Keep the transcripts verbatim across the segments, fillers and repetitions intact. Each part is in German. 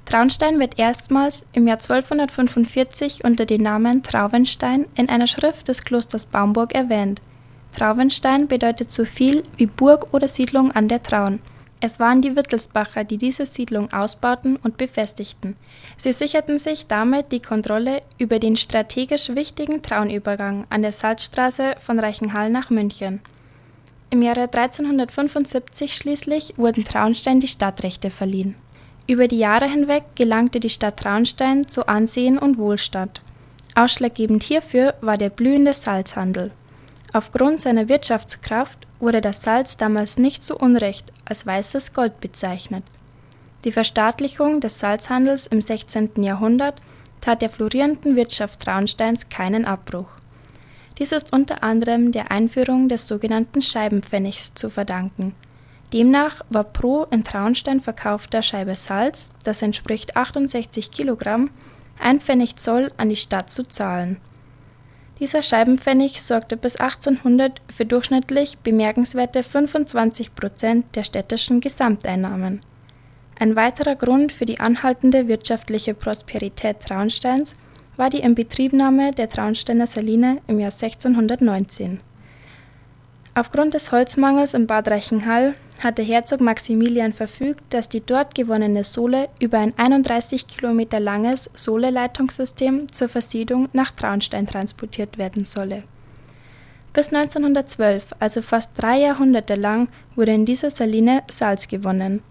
Traunstein wird erstmals im Jahr zwölfhundertfünfundvierzig unter dem Namen Traunstein in einer Schrift des Klosters Baumburg erwähnt. Traunstein bedeutet so viel wie Burg oder Siedlung an der Traun. Es waren die Wittelsbacher, die diese Siedlung ausbauten und befestigten. Sie sicherten sich damit die Kontrolle über den strategisch wichtigen Traunübergang an der Salzstraße von Reichenhall nach München. Im Jahre dreizehnhundertfünfundsiebzig schließlich wurden Traunstein die Stadtrechte verliehen. Über die Jahre hinweg gelangte die Stadt Traunstein zu Ansehen und Wohlstand. Ausschlaggebend hierfür war der blühende Salzhandel. Aufgrund seiner Wirtschaftskraft wurde das Salz damals nicht zu Unrecht als weißes Gold bezeichnet. Die Verstaatlichung des Salzhandels im sechzehnten Jahrhundert tat der florierenden Wirtschaft Traunsteins keinen Abbruch. Dies ist unter anderem der Einführung des sogenannten Scheibenpfennigs zu verdanken. Demnach war pro in Traunstein verkaufter Scheibe Salz, das entspricht achtundsechzig Kilogramm, ein Pfennig Zoll an die Stadt zu zahlen. Dieser Scheibenpfennig sorgte bis achtzehnhundert für durchschnittlich bemerkenswerte fünfundzwanzig Prozent der städtischen Gesamteinnahmen. Ein weiterer Grund für die anhaltende wirtschaftliche Prosperität Traunsteins war die Inbetriebnahme der Traunsteiner Saline im Jahr sechzehnhundertneunzehn. Aufgrund des Holzmangels in Bad Reichenhall hatte Herzog Maximilian verfügt, dass die dort gewonnene Sohle über ein einunddreißig Kilometer langes Sohleleitungssystem zur Versiedlung nach Traunstein transportiert werden solle. Bis neunzehnhundertzwölf, also fast drei Jahrhunderte lang, wurde in dieser Saline Salz gewonnen.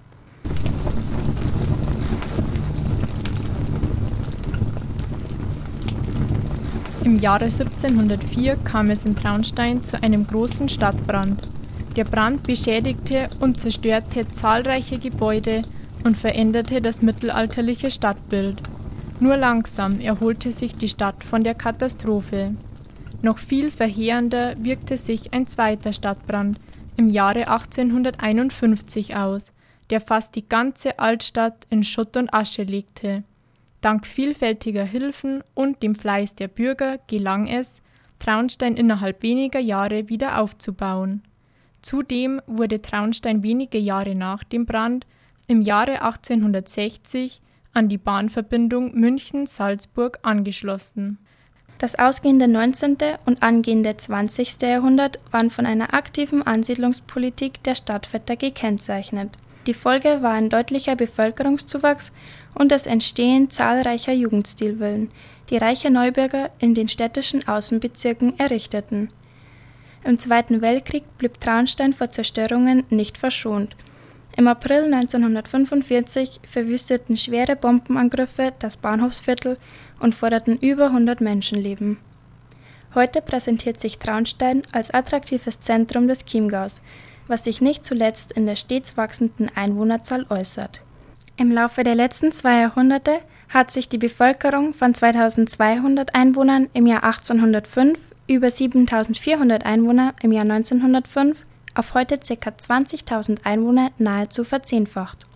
Im Jahre siebzehnhundertvier kam es in Traunstein zu einem großen Stadtbrand. Der Brand beschädigte und zerstörte zahlreiche Gebäude und veränderte das mittelalterliche Stadtbild. Nur langsam erholte sich die Stadt von der Katastrophe. Noch viel verheerender wirkte sich ein zweiter Stadtbrand im Jahre achtzehnhunderteinundfünfzig aus, der fast die ganze Altstadt in Schutt und Asche legte. Dank vielfältiger Hilfen und dem Fleiß der Bürger gelang es, Traunstein innerhalb weniger Jahre wieder aufzubauen. Zudem wurde Traunstein wenige Jahre nach dem Brand im Jahre achtzehnhundertsechzig an die Bahnverbindung München-Salzburg angeschlossen. Das ausgehende neunzehnte und angehende zwanzigste Jahrhundert waren von einer aktiven Ansiedlungspolitik der Stadtväter gekennzeichnet. Die Folge war ein deutlicher Bevölkerungszuwachs und das Entstehen zahlreicher Jugendstilvillen, die reiche Neubürger in den städtischen Außenbezirken errichteten. Im Zweiten Weltkrieg blieb Traunstein vor Zerstörungen nicht verschont. Im April neunzehnhundertfünfundvierzig verwüsteten schwere Bombenangriffe das Bahnhofsviertel und forderten über hundert Menschenleben. Heute präsentiert sich Traunstein als attraktives Zentrum des Chiemgaus, was sich nicht zuletzt in der stets wachsenden Einwohnerzahl äußert. Im Laufe der letzten zwei Jahrhunderte hat sich die Bevölkerung von zweitausendzweihundert Einwohnern im Jahr achtzehnhundertfünf über siebentausendvierhundert Einwohner im Jahr neunzehnhundertfünf auf heute ca. zwanzigtausend Einwohner nahezu verzehnfacht.